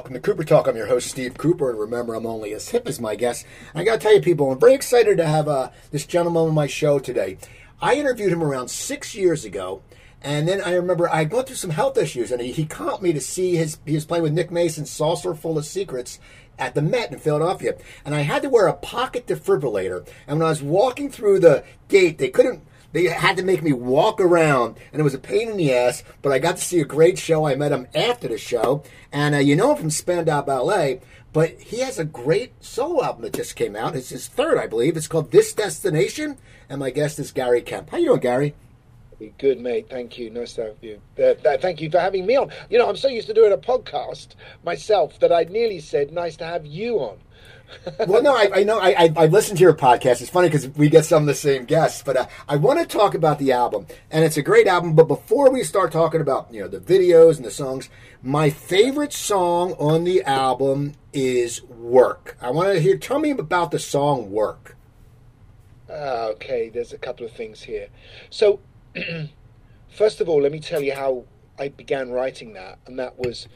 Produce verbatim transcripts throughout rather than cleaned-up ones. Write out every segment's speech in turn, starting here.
Welcome to Cooper Talk. I'm your host, Steve Cooper, and remember, I'm only as hip as my guests. And I got to tell you, people, I'm very excited to have uh, this gentleman on my show today. I interviewed him around six years ago, and then I remember I went through some health issues, and he, he called me to see his. He was playing with Nick Mason's Saucer Full of Secrets at the Met in Philadelphia, and I had to wear a pocket defibrillator. And when I was walking through the gate, they couldn't. They had to make me walk around, and it was a pain in the ass, but I got to see a great show. I met him after the show, and uh, you know him from Spandau Ballet, but he has a great solo album that just came out. It's his third, I believe. It's called This Destination, and my guest is Gary Kemp. How you doing, Gary? Good, mate. Thank you. Nice to have you. Uh, thank you for having me on. You know, I'm so used to doing a podcast myself that I nearly said, nice to have you on. Well, no, I, I know. I, I, I listened to your podcast. It's funny because we get some of the same guests. But uh, I want to talk about the album, and it's a great album. But before we start talking about you know the videos and the songs, my favorite song on the album is "Work." I want to hear. Tell me about the song "Work." Uh, okay, there's a couple of things here. So, first of all, let me tell you how I began writing that, and that was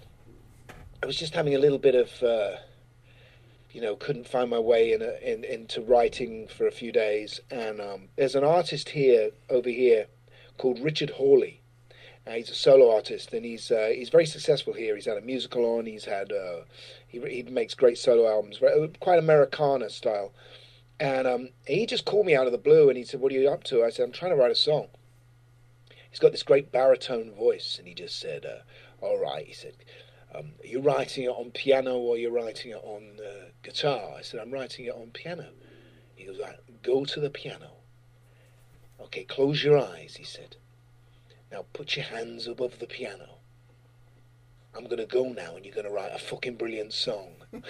I was just having a little bit of. Uh, You know, couldn't find my way in, a, in into writing for a few days, and um, there's an artist here over here called Richard Hawley. Uh, he's a solo artist, and he's uh, he's very successful here. He's had a musical on. He's had uh, he he makes great solo albums, quite Americana style. And um, he just called me out of the blue, and he said, "What are you up to?" I said, "I'm trying to write a song." He's got this great baritone voice, and he just said, uh, "All right," he said. Um, are you writing it on piano or you're writing it on uh, guitar? I said, I'm writing it on piano. He goes, right, go to the piano. Okay, close your eyes, he said. Now put your hands above the piano. I'm going to go now and you're going to write a fucking brilliant song.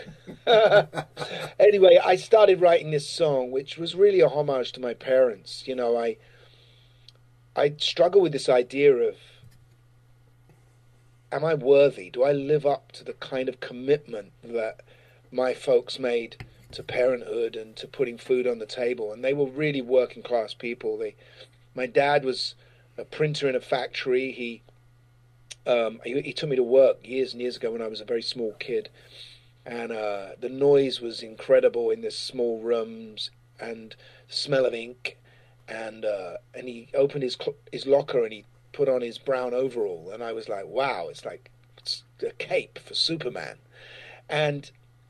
Anyway, I started writing this song, which was really a homage to my parents. You know, I, I struggle with this idea of, am I worthy? Do I live up to the kind of commitment that my folks made to parenthood and to putting food on the table? And they were really working class people. They, my dad was a printer in a factory. He, um, he, he took me to work years and years ago when I was a very small kid. And uh, the noise was incredible in this small rooms and the smell of ink. And uh, and he opened his his locker and he put on his brown overall, and I was like, wow, it's like it's a cape for Superman. And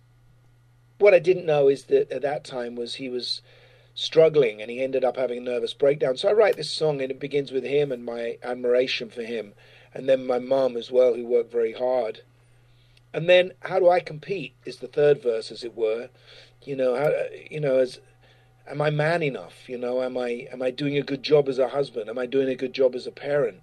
what I didn't know is that at that time was he was struggling, and he ended up having a nervous breakdown. So I write this song, and it begins with him and my admiration for him, and then my mum as well, who worked very hard. And then how do I compete is the third verse, as it were. You know, how, you know, as am I man enough? You know, am I am I doing a good job as a husband? Am I doing a good job as a parent?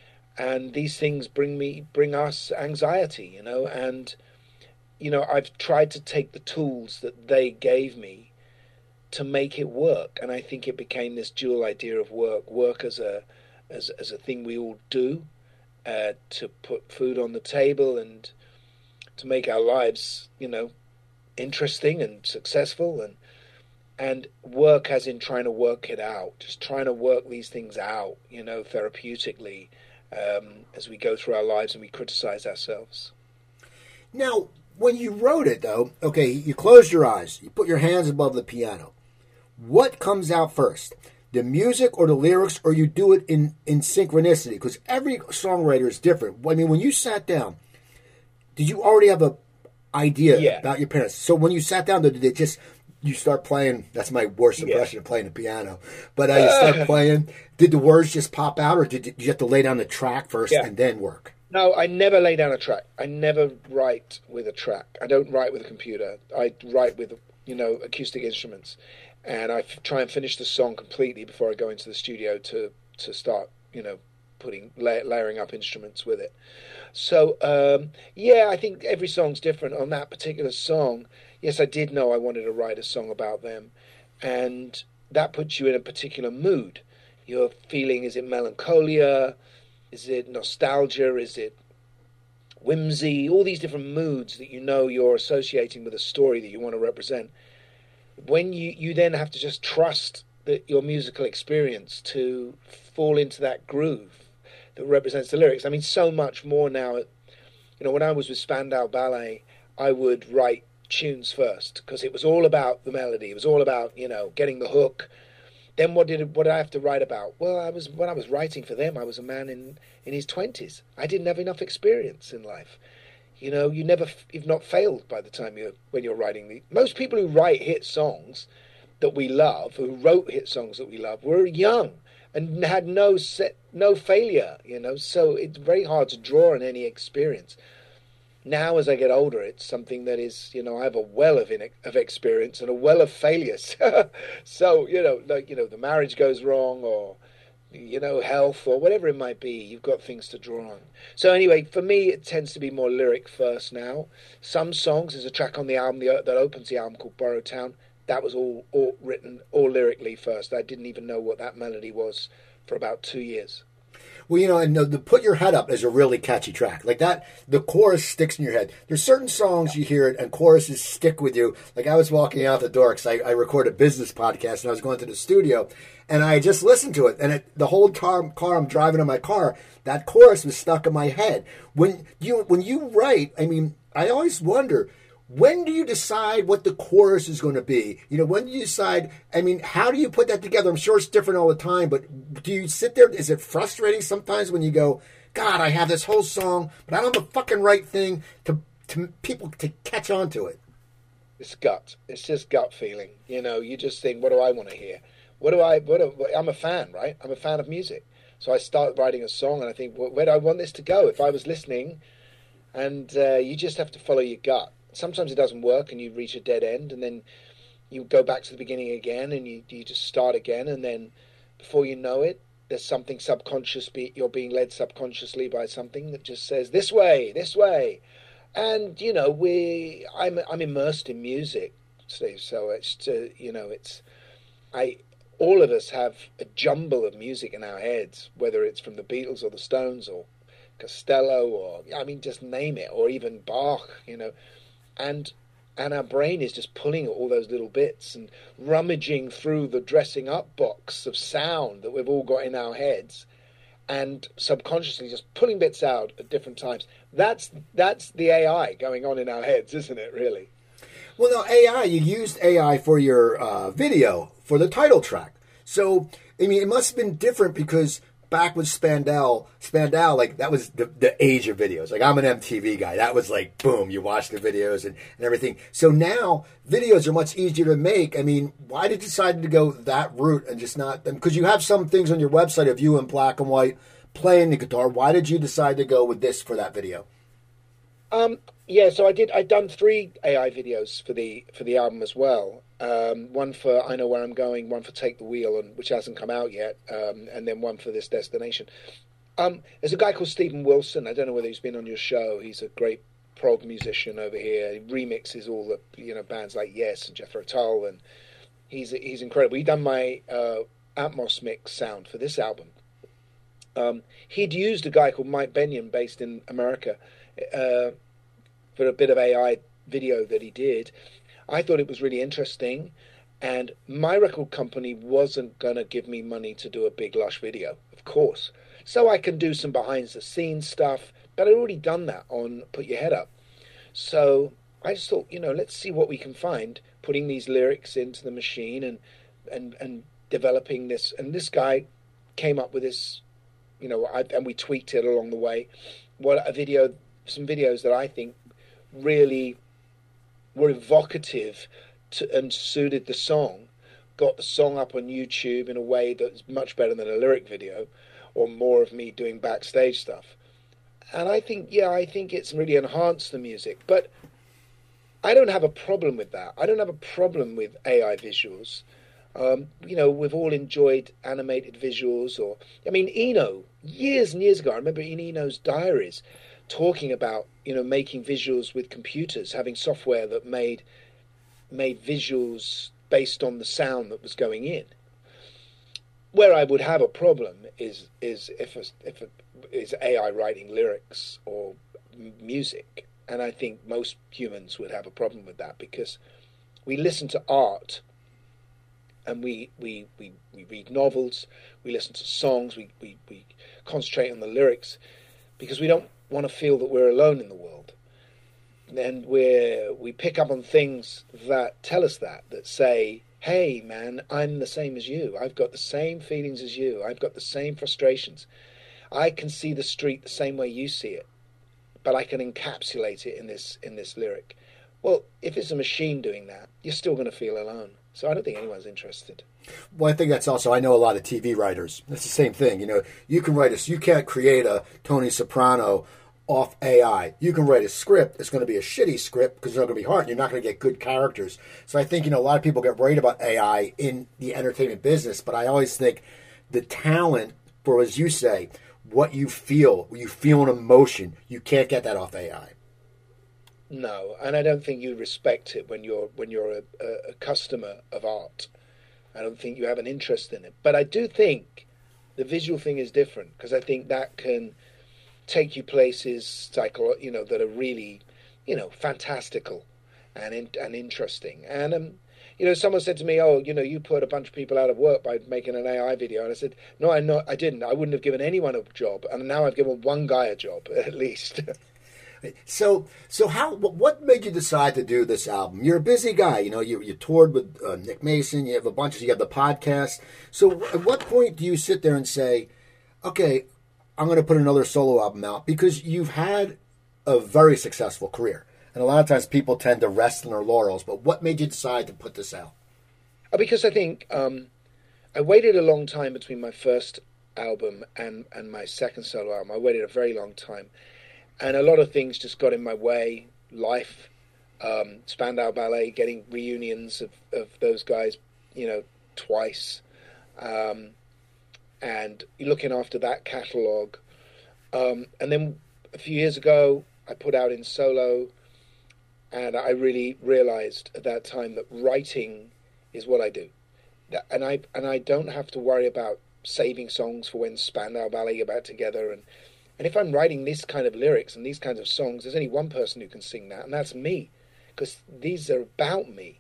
And these things bring me bring us anxiety, you know. And you know, I've tried to take the tools that they gave me to make it work. And I think it became this dual idea of work, work as a as as a thing we all do uh, to put food on the table and to make our lives, you know, interesting and successful, and. And work as in trying to work it out, just trying to work these things out, you know, therapeutically, um, as we go through our lives and we criticize ourselves. Now, when you wrote it, though, okay, you closed your eyes, you put your hands above the piano. What comes out first, the music or the lyrics, or you do it in, in synchronicity? Because every songwriter is different. I mean, when you sat down, did you already have a idea yeah. about your parents? So when you sat down, did it just... You start playing, that's my worst impression yeah. of playing the piano. But uh, you start playing, did the words just pop out, or did you have to lay down the track first yeah. and then work? No, I never lay down a track. I never write with a track. I don't write with a computer. I write with, you know, acoustic instruments. And I f- try and finish the song completely before I go into the studio to, to start, you know, putting la- layering up instruments with it. So, um, yeah, I think every song's different. On that particular song, yes, I did know I wanted to write a song about them, and that puts you in a particular mood. You're feeling, is it melancholia? Is it nostalgia? Is it whimsy? All these different moods that you know you're associating with a story that you want to represent. When you, you then have to just trust that your musical experience to fall into that groove that represents the lyrics. I mean, so much more now you know, when I was with Spandau Ballet, I would write tunes first because it was all about the melody. It was all about, you know, getting the hook. Then what did it, what did I have to write about? Well, I was when I was writing for them, I was a man in, in his twenties. I didn't have enough experience in life. You know, you never you've not failed by the time you when you're writing the most people who write hit songs that we love, who wrote hit songs that we love, were young and had no set no failure, you know. So it's very hard to draw on any experience. Now, as I get older, it's something that is, you know, I have a well of in, of experience and a well of failures. So, you know, like, you know, the marriage goes wrong or, you know, health or whatever it might be, you've got things to draw on. So anyway, for me, it tends to be more lyric first now. Some songs, there's a track on the album the, that opens the album called Borough Town. That was all, all written, all lyrically first. I didn't even know what that melody was for about two years. Well, you know, and the, the Put Your Head Up is a really catchy track. Like that, the chorus sticks in your head. There's certain songs you hear it and choruses stick with you. Like I was walking out the door because I, I record a business podcast and I was going to the studio and I just listened to it. And it, the whole car, car I'm driving in my car, that chorus was stuck in my head. When you when you write, I mean, I always wonder, when do you decide what the chorus is going to be? You know, when do you decide, I mean, how do you put that together? I'm sure it's different all the time, but do you sit there? Is it frustrating sometimes when you go, God, I have this whole song, but I don't have the fucking right thing to, to people to catch on to it? It's gut. It's just gut feeling. You know, you just think, what do I want to hear? What do I, what do, I'm a fan, right? I'm a fan of music. So I start writing a song and I think, well, where do I want this to go? If I was listening, and uh, you just have to follow your gut. Sometimes it doesn't work and you reach a dead end and then you go back to the beginning again and you, you just start again, and then before you know it, there's something subconscious, be, you're being led subconsciously by something that just says, this way, this way. And, you know, we, I'm, I'm immersed in music, Steve, so it's, to, you know, it's, I, all of us have a jumble of music in our heads, whether it's from the Beatles or the Stones or Costello or, I mean, just name it, or even Bach, you know. And and our brain is just pulling at all those little bits and rummaging through the dressing up box of sound that we've all got in our heads, and subconsciously just pulling bits out at different times. That's that's the A I going on in our heads, isn't it, really? Well, no, A I, you used A I for your uh, video, for the title track. So, I mean, it must have been different because back with Spandau, Spandau, like that was the, the age of videos. Like I'm an M T V guy. That was like, boom, you watch the videos and, and everything. So now videos are much easier to make. I mean, why did you decide to go that route and just not, because you have some things on your website of you in black and white playing the guitar. Why did you decide to go with this for that video? Um, yeah, so I did, I'd done three A I videos for the, for the album as well. Um, one for I Know Where I'm Going, one for Take the Wheel, and which hasn't come out yet, um, and then one for This Destination. Um, there's a guy called Stephen Wilson. I don't know whether he's been on your show. He's a great prog musician over here. He remixes all the you know bands like Yes and Jethro Tull, and he's he's incredible. He done my uh, Atmos mix sound for this album. Um, he'd used a guy called Mike Benyon, based in America, uh, for a bit of A I video that he did. I thought it was really interesting, and my record company wasn't going to give me money to do a big lush video, of course. So I can do some behind-the-scenes stuff, but I'd already done that on Put Your Head Up. So I just thought, you know, let's see what we can find, putting these lyrics into the machine and and, and developing this. And this guy came up with this, you know, I, and we tweaked it along the way. What a video, some videos that I think really were evocative to, and suited the song, got the song up on YouTube in a way that's much better than a lyric video or more of me doing backstage stuff. And I think, yeah, I think it's really enhanced the music. But I don't have a problem with that. I don't have a problem with A I visuals. Um, you know, we've all enjoyed animated visuals. Or, I mean, Eno, years and years ago, I remember in Eno's diaries, talking about, you know, making visuals with computers, having software that made made visuals based on the sound that was going in. Where I would have a problem is is if a, if a, is A I writing lyrics or m- music, and I think most humans would have a problem with that, because we listen to art and we we we, we read novels, we listen to songs, we, we we concentrate on the lyrics, because we don't want to feel that we're alone in the world. And we're, we pick up on things that tell us that, that say, hey, man, I'm the same as you. I've got the same feelings as you. I've got the same frustrations. I can see the street the same way you see it, but I can encapsulate it in this in this lyric. Well, if it's a machine doing that, you're still going to feel alone. So I don't think anyone's interested. Well, I think that's also, I know a lot of T V writers. It's the same thing. You know, you can write a, you can't create a Tony Soprano off A I. You can write a script. It's going to be a shitty script because it's not going to be hard. You're not going to get good characters. So I think, you know, a lot of people get worried about A I in the entertainment business, but I always think the talent for, as you say, what you feel, you feel an emotion, you can't get that off A I. No, and I don't think you respect it when you're when you're a, a, a customer of art. I don't think you have an interest in it. But I do think the visual thing is different, because I think that can take you places, psycho, you know, that are really, you know, fantastical and in, and interesting. And um, you know, someone said to me, "Oh, you know, you put a bunch of people out of work by making an A I video." And I said, "No, I not, I didn't. I wouldn't have given anyone a job, and now I've given one guy a job at least." So, so how? What made you decide to do this album? You're a busy guy, you know. You you toured with uh, Nick Mason. You have a bunch of. You have the podcast. So, at what point do you sit there and say, "Okay, I'm going to put another solo album out"? Because you've had a very successful career, and a lot of times people tend to rest on their laurels. But what made you decide to put this out? Because I think um, I waited a long time between my first album and and my second solo album. I waited a very long time. And a lot of things just got in my way. Life, um, Spandau Ballet, getting reunions of, of those guys, you know, twice. Um, and looking after that catalogue. Um, and then a few years ago, I put out in solo. And I really realised at that time that writing is what I do. And I, and I don't have to worry about saving songs for when Spandau Ballet get back together. And And if I'm writing this kind of lyrics and these kinds of songs, there's only one person who can sing that, and that's me, because these are about me.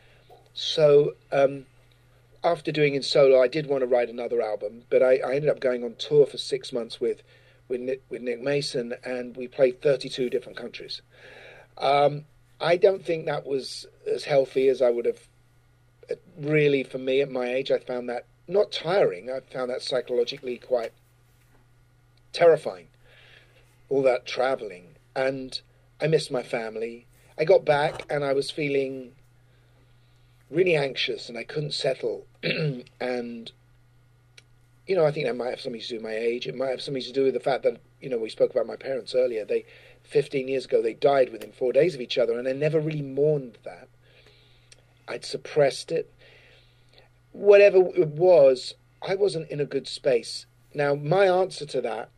So um, after doing in solo, I did want to write another album, but I, I ended up going on tour for six months with with Nick, with Nick Mason, and we played thirty-two different countries. Um, I don't think that was as healthy as I would have. Really, for me at my age, I found that not tiring. I found that psychologically quite terrifying, all that traveling. And I missed my family. I got back and I was feeling really anxious and I couldn't settle. And, you know, I think that might have something to do with my age. It might have something to do with the fact that, you know, we spoke about my parents earlier. They, fifteen years ago, they died within four days of each other, and I never really mourned that. I'd suppressed it. Whatever it was, I wasn't in a good space. Now, my answer to that,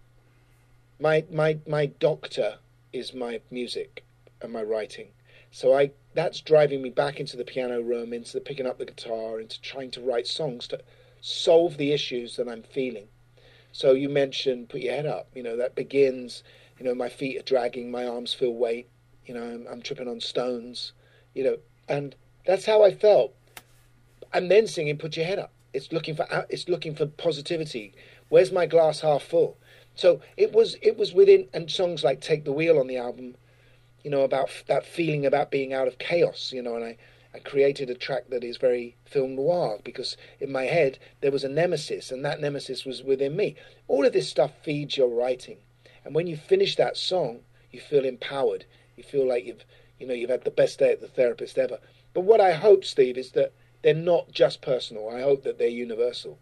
My my my doctor is my music and my writing. So I that's driving me back into the piano room, into the picking up the guitar, into trying to write songs to solve the issues that I'm feeling. So you mentioned put your head up. You know, that begins, you know, my feet are dragging, my arms feel weight, you know, I'm, I'm tripping on stones, you know, and that's how I felt. And then singing Put Your Head Up. It's looking for it's looking for positivity. Where's my glass half full? So it was it was within, and songs like Take the Wheel on the album, you know, about that feeling about being out of chaos, you know, and I, I created a track that is very film noir, because in my head there was a nemesis, and that nemesis was within me. All of this stuff feeds your writing. And when you finish that song, you feel empowered. You feel like you've, you know, you've had the best day at the therapist ever. But what I hope, Steve, is that they're not just personal. I hope that they're universal.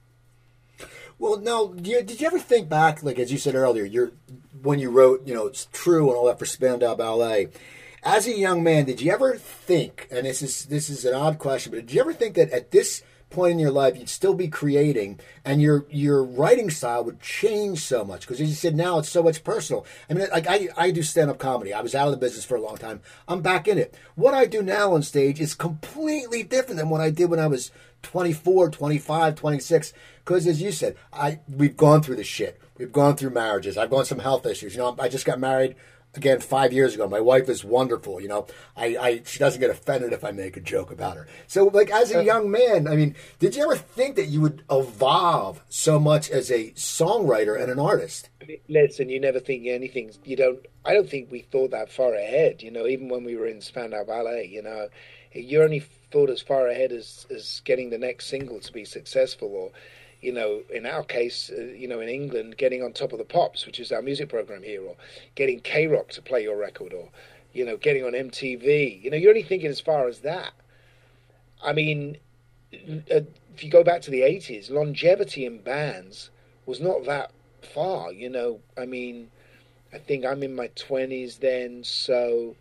Well, now, did you ever think back, like as you said earlier, you're, when you wrote, you know, It's True and all that for Spandau Ballet, as a young man, did you ever think, and this is this is an odd question, but did you ever think that at this point in your life you'd still be creating and your your writing style would change so much? Because as you said, now it's so much personal. I mean, like I, I do stand-up comedy. I was out of the business for a long time. I'm back in it. What I do now on stage is completely different than what I did when I was twenty-four, twenty-five, twenty-six. Because as you said, I we've gone through this shit. We've gone through marriages. I've gone through some health issues. You know, I just got married again, five years ago. My wife is wonderful. You know, I, I she doesn't get offended if I make a joke about her. So, like, as a young man, I mean, did you ever think that you would evolve so much as a songwriter and an artist? Listen, you never think anything. You don't. I don't think we thought that far ahead. You know, even when we were in Spandau Ballet, you know, you only thought as far ahead as as getting the next single to be successful, or, you know, in our case, uh, you know, in England, getting on Top of the Pops, which is our music program here, or getting K-Rock to play your record, or, you know, getting on M T V. You know, you're only thinking as far as that. I mean, uh, if you go back to the eighties, longevity in bands was not that far, you know. I mean, I think I'm in my twenties then, so,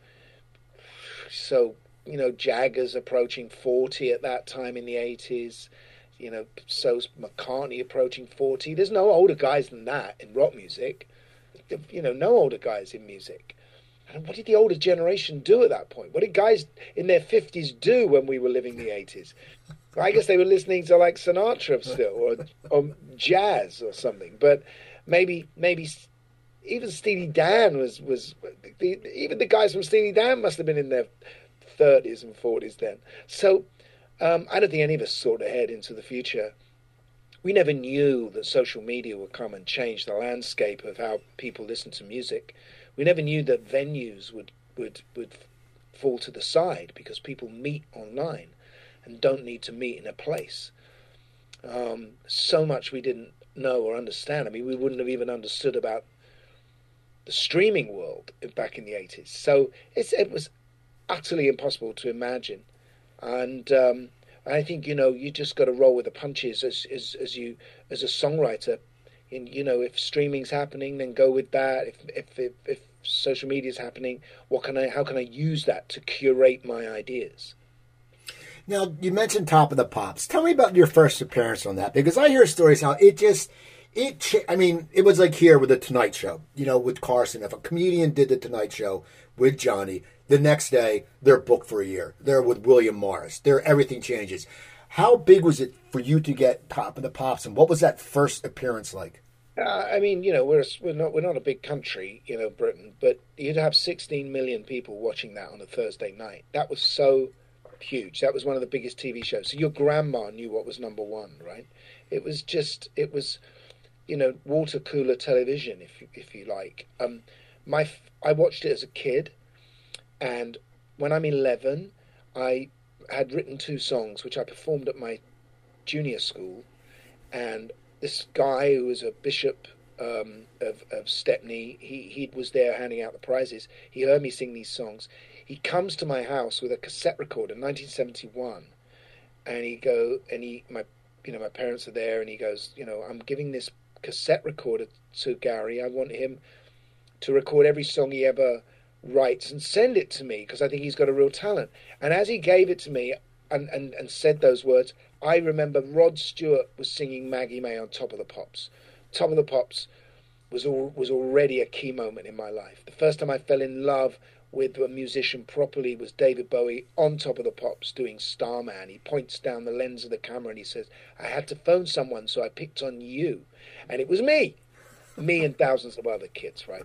so, you know, Jagger's approaching forty at that time in the eighties. You know, so's McCartney approaching forty. There's no older guys than that in rock music. You know, no older guys in music. And what did the older generation do at that point? What did guys in their fifties do when we were living the eighties? I guess they were listening to like Sinatra still, or, or jazz or something. But maybe, maybe even Steely Dan was was the, even the guys from Steely Dan must have been in their thirties and forties then. So. Um, I don't think any of us thought ahead into the future. We never knew that social media would come and change the landscape of how people listen to music. We never knew that venues would, would, would fall to the side because people meet online and don't need to meet in a place. Um, so much we didn't know or understand. I mean, we wouldn't have even understood about the streaming world back in the eighties. So it's, it was utterly impossible to imagine. And um, I think, you know, you just got to roll with the punches as as, as you as a songwriter. And, you know, if streaming's happening, then go with that. If if if, if social media's happening, what can I? How can I use that to curate my ideas? Now, you mentioned Top of the Pops. Tell me about your first appearance on that, because I hear stories how it just it. I mean, it was like here with the Tonight Show. You know, with Carson, if a comedian did the Tonight Show with Johnny, the next day, they're booked for a year. They're with William Morris. They're, everything changes. How big was it for you to get Top of the Pops, and what was that first appearance like? Uh, I mean, you know, we're we're not we're not a big country, you know, Britain, but you'd have sixteen million people watching that on a Thursday night. That was so huge. That was one of the biggest T V shows. So your grandma knew what was number one, right? It was just, it was, you know, water cooler television, if you, if you like. Um, my I watched it as a kid. And when I'm eleven, I had written two songs, which I performed at my junior school. And this guy who was a bishop um, of, of Stepney, he, he was there handing out the prizes. He heard me sing these songs. He comes to my house with a cassette recorder, nineteen seventy-one. And he go, and he, my, you know, my parents are there, and he goes, you know, I'm giving this cassette recorder to Gary. I want him to record every song he ever writes and send it to me, because I think he's got a real talent. And as he gave it to me and, and, and said those words, I remember Rod Stewart was singing Maggie May on Top of the Pops. Top of the Pops was all, was already a key moment in my life. The first time I fell in love with a musician properly was David Bowie on Top of the Pops doing Starman. He points down the lens of the camera and he says, I had to phone someone, so I picked on you. And it was me. Me and thousands of other kids, right?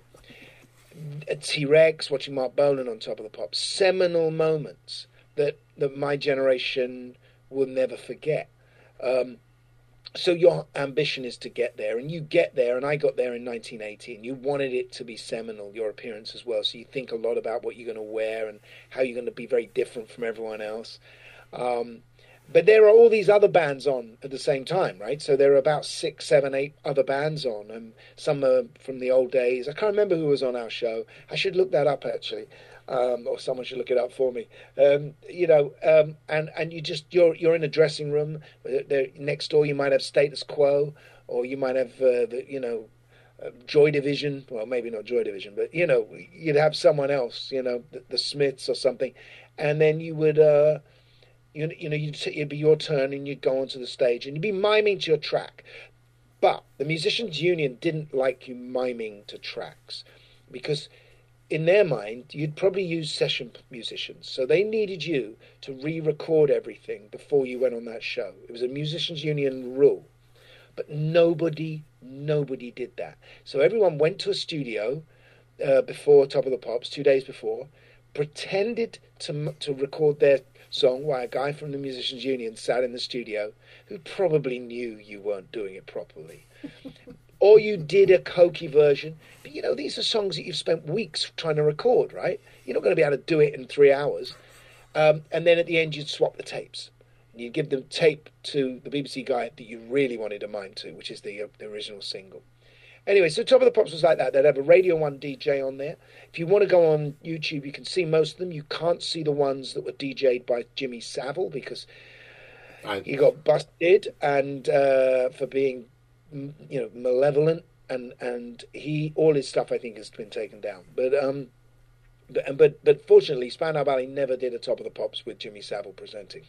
T-Rex, watching Mark Bolan on Top of the Pops. Seminal moments that, that my generation will never forget. Um, so your ambition is to get there, and you get there, and I got there in nineteen eighty, and you wanted it to be seminal, your appearance as well, so you think a lot about what you're going to wear and how you're going to be very different from everyone else. Um, but there are all these other bands on at the same time, right? So there are about six, seven, eight other bands on, and some are from the old days. I can't remember who was on our show. I should look that up, actually. Um, or someone should look it up for me. Um, you know, um, and and you just you're you're in a dressing room. There, next door, you might have Status Quo, or you might have uh, the you know uh, Joy Division. Well, maybe not Joy Division, but you know, you'd have someone else. You know, the, the Smiths or something, and then you would. Uh, you, you know, you'd, it'd be your turn, and you'd go onto the stage, and you'd be miming to your track. But the Musicians Union didn't like you miming to tracks, because in their mind, you'd probably use session musicians. So they needed you to re-record everything before you went on that show. It was a Musicians Union rule. But nobody, nobody did that. So everyone went to a studio. uh, before Top of the Pops, two days before, pretended to to record their song while a guy from the Musicians Union sat in the studio who probably knew you weren't doing it properly. Or you did a cokey version. But, you know, these are songs that you've spent weeks trying to record, right? You're not going to be able to do it in three hours. Um, and then at the end, you'd swap the tapes. You'd give the tape to the B B C guy that you really wanted to mime to, which is the, uh, the original single. Anyway, so Top of the Pops was like that. They'd have a Radio one D J on there. If you want to go on YouTube, you can see most of them. You can't see the ones that were D J'd by Jimmy Savile because I... he got busted and uh, for being, you know, malevolent, and and he all his stuff I think has been taken down. But um, but but but fortunately, Spandau Ballet never did a Top of the Pops with Jimmy Savile presenting.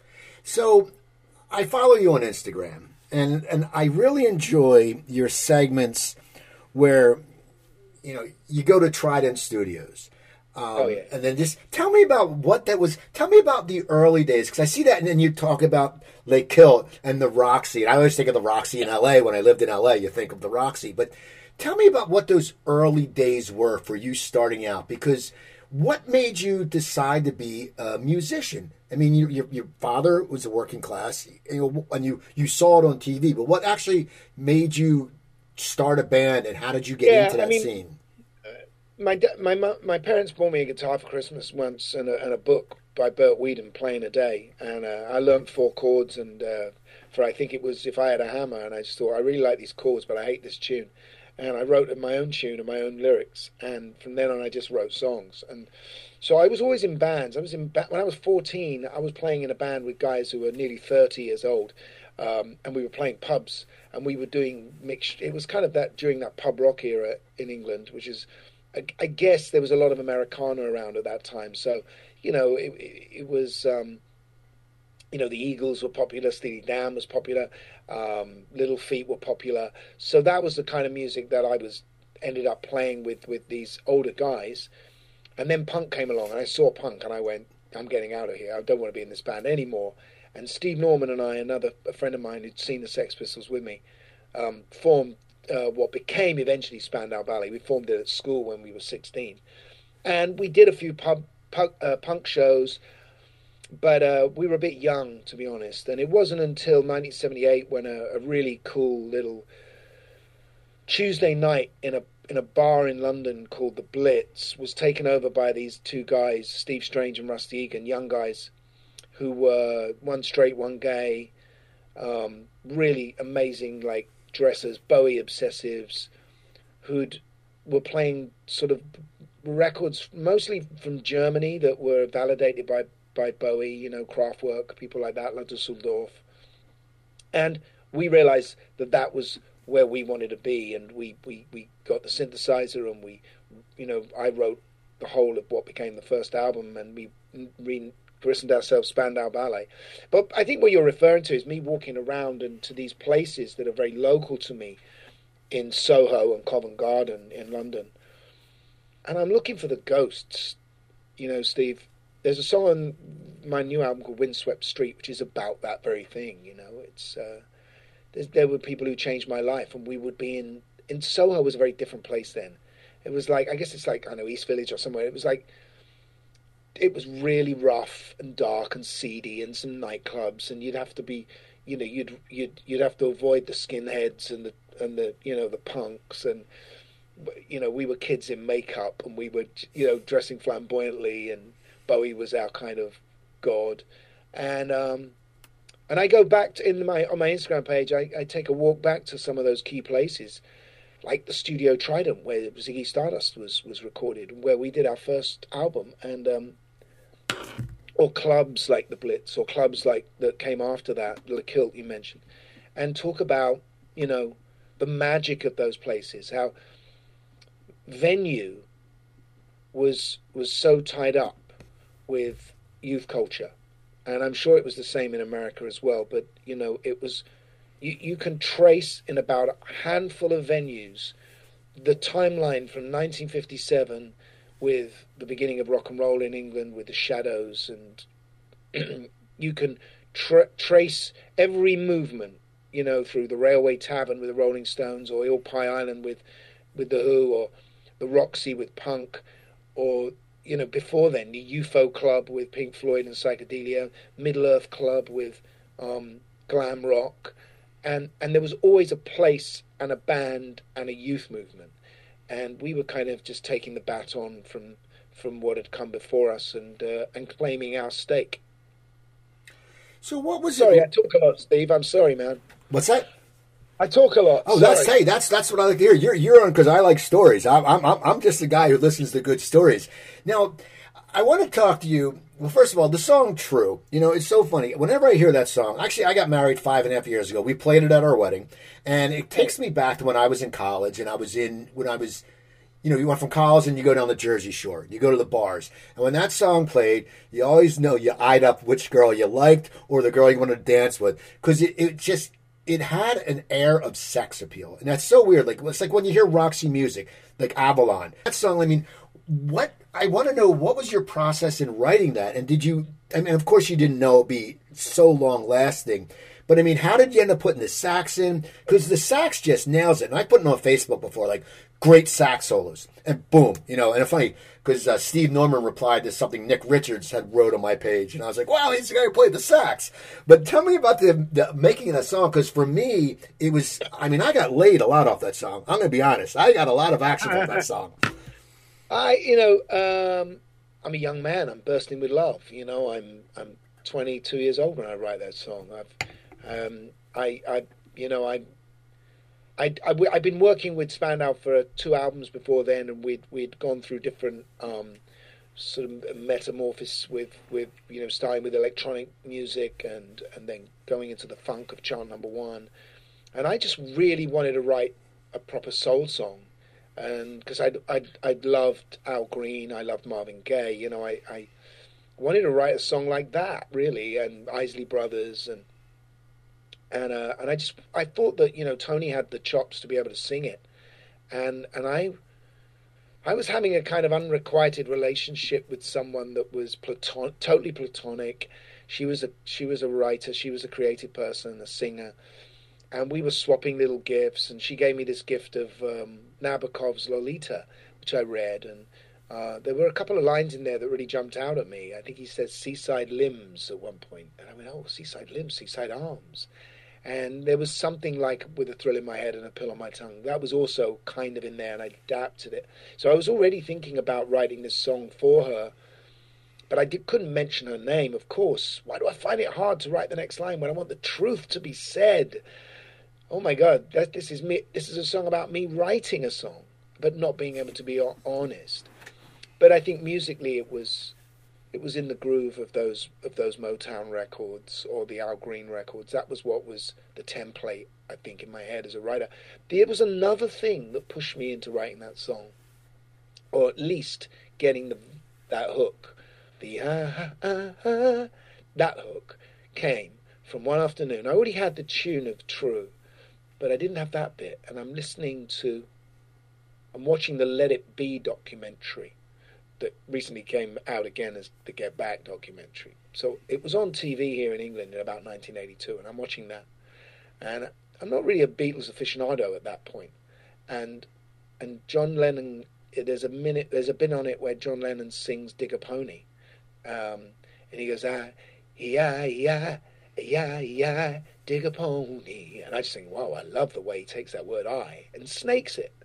So, I follow you on Instagram. And and I really enjoy your segments where, you know, you go to Trident Studios. Um, oh, yeah. And then just tell me about what that was. Tell me about the early days, because I see that, and then you talk about Lake Kilt and the Roxy. And I always think of the Roxy in L A. When I lived in L A, you think of the Roxy. But tell me about what those early days were for you starting out, because what made you decide to be a musician? I mean, you, your your father was a working class, you know, and you, you saw it on T V. But what actually made you start a band, and how did you get yeah, into that I mean, scene? Uh, my my my parents bought me a guitar for Christmas once, and a, and a book by Burt Whedon, Playing a Day, and uh, I learned four chords, and uh, for I think it was If I Had a Hammer, and I just thought I really like these chords, but I hate this tune, and I wrote my own tune and my own lyrics, and from then on I just wrote songs. And so I was always in bands. I was in ba- when I was fourteen. I was playing in a band with guys who were nearly thirty years old, um, and we were playing pubs, and we were doing mixed. It was kind of that during that pub rock era in England, which is, I, I guess, there was a lot of Americana around at that time. So, you know, it, it, it was, um, you know, the Eagles were popular, Steely Dan was popular, um, Little Feat were popular. So that was the kind of music that I was ended up playing with with these older guys. And then punk came along, and I saw punk, and I went, I'm getting out of here. I don't want to be in this band anymore. And Steve Norman and I, another a friend of mine who'd seen the Sex Pistols with me, um, formed uh, what became eventually Spandau Ballet. We formed it at school when we were sixteen. And we did a few pub, punk, uh, punk shows, but uh, we were a bit young, to be honest. And it wasn't until nineteen seventy-eight when a, a really cool little Tuesday night in a in a bar in London called the Blitz was taken over by these two guys, Steve Strange and Rusty Egan, young guys who were one straight, one gay, um, really amazing, like dressers, Bowie obsessives, who'd were playing sort of records mostly from Germany that were validated by, by Bowie, you know, Kraftwerk, people like that, La Dusseldorf. And we realized that that was where we wanted to be, and we, we, we got the synthesizer, and we, you know, I wrote the whole of what became the first album, and we re-christened ourselves Spandau Ballet. But I think what you're referring to is me walking around into these places that are very local to me in Soho and Covent Garden in London, and I'm looking for the ghosts. You know, Steve, there's a song on my new album called Windswept Street, which is about that very thing, you know, it's... Uh, there were people who changed my life, and we would be in in Soho was a very different place then. It was like, I guess it's like, I don't know, East Village or somewhere. It was like, it was really rough and dark and seedy, and some nightclubs, and you'd have to be, you know, you'd you'd you'd have to avoid the skinheads and the and the you know the punks, and you know we were kids in makeup, and we were, you know, dressing flamboyantly, and Bowie was our kind of god, and um. And I go back to, in my on my Instagram page, I, I take a walk back to some of those key places, like the Studio Trident, where Ziggy Stardust was, was recorded, where we did our first album, and um, or clubs like the Blitz, or clubs like that came after that, the Kilt you mentioned, and talk about, you know, the magic of those places, how venue was was so tied up with youth culture. And I'm sure it was the same in America as well. But, you know, it was, you, you can trace in about a handful of venues the timeline from nineteen fifty-seven with the beginning of rock and roll in England with the Shadows. And you can tra- trace every movement, you know, through the Railway Tavern with the Rolling Stones, or Eel Pie Island with, with the Who, or the Roxy with punk, or you know, before then, the U F O Club with Pink Floyd and psychedelia, Middle Earth Club with um, glam rock, and and there was always a place and a band and a youth movement, and we were kind of just taking the baton from from what had come before us and uh, and claiming our stake. So what was sorry, it? I talk a lot, Steve. I'm sorry, man. What's that? I talk a lot. Oh, sorry. that's hey, that's that's what I like to hear. You're you're on because I like stories. I'm I'm I'm just a guy who listens to good stories. Now, I want to talk to you. Well, first of all, the song "True." You know, it's so funny. Whenever I hear that song, actually, I got married five and a half years ago. We played it at our wedding, and it takes me back to when I was in college, and I was in when I was. You know, you went from college and you go down the Jersey Shore. You go to the bars. And when that song played, you always know you eyed up which girl you liked or the girl you wanted to dance with. Because it, it just, it had an air of sex appeal. And that's so weird. Like, it's like when you hear Roxy Music, like Avalon. That song, I mean, what, I want to know, what was your process in writing that? And did you, I mean, of course you didn't know it'd be so long lasting. But I mean, how did you end up putting the sax in? Because the sax just nails it. And I put it on Facebook before, like, great sax solos. And boom, you know, and it's funny, because uh, Steve Norman replied to something Nick Richards had wrote on my page. And I was like, wow, he's the guy who played the sax. But tell me about the, the making of that song, because for me, it was, I mean, I got laid a lot off that song. I'm going to be honest. I got a lot of action off that song. I, you know, um, I'm a young man. I'm bursting with love. You know, I'm I'm twenty-two years old when I write that song. I've Um, I, I, you know, I, I, I, I've been working with Spandau for two albums before then, and we'd we'd gone through different um, sort of metamorphosis with, with you know, starting with electronic music and and then going into the funk of Chant Number One, and I just really wanted to write a proper soul song, and because I'd, I'd I'd loved Al Green, I loved Marvin Gaye, you know, I, I wanted to write a song like that really, and Isley Brothers and. And uh, and I just I thought that you know Tony had the chops to be able to sing it, and and I I was having a kind of unrequited relationship with someone that was platon- totally platonic. She was a she was a writer, she was a creative person, a singer, and we were swapping little gifts. And she gave me this gift of um, Nabokov's Lolita, which I read, and uh, there were a couple of lines in there that really jumped out at me. I think he says "seaside limbs" at one point, and I went, "Oh, seaside limbs, seaside arms." And there was something like "with a thrill in my head and a pill on my tongue." That was also kind of in there, and I adapted it. So I was already thinking about writing this song for her, but I did, couldn't mention her name, of course. Why do I find it hard to write the next line when I want the truth to be said? Oh my God, that, this is me. This is a song about me writing a song, but not being able to be honest. But I think musically it was... It was in the groove of those of those Motown records or the Al Green records. That was what was the template, I think, in my head as a writer. It was another thing that pushed me into writing that song, or at least getting the that hook. The ah, ah, ah, that hook came from one afternoon. I already had the tune of True, but I didn't have that bit. And I'm listening to, I'm watching the Let It Be documentary that recently came out again as the Get Back documentary. So it was on T V here in England in about nineteen eighty-two, and I'm watching that. And I'm not really a Beatles aficionado at that point. And and John Lennon, there's a minute, there's a bit on it where John Lennon sings "Dig a Pony," um, and he goes, "Ah, yeah, yeah, yeah, yeah, dig a pony," and I just think, wow, I love the way he takes that word "I" and snakes it.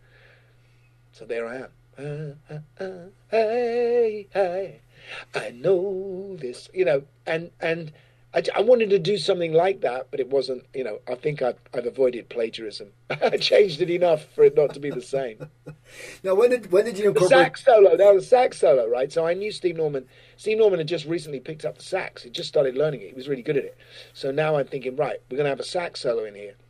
So there I am. Uh, uh, uh, hey, hey, I know this, you know, and and I, I wanted to do something like that, but it wasn't, you know, I think I've, I've avoided plagiarism. I changed it enough for it not to be the same. Now, when did when did you incorporate... The sax solo, that was a sax solo, right? So I knew Steve Norman. Steve Norman had just recently picked up the sax. He just started learning it. He was really good at it. So now I'm thinking, right, we're going to have a sax solo in here.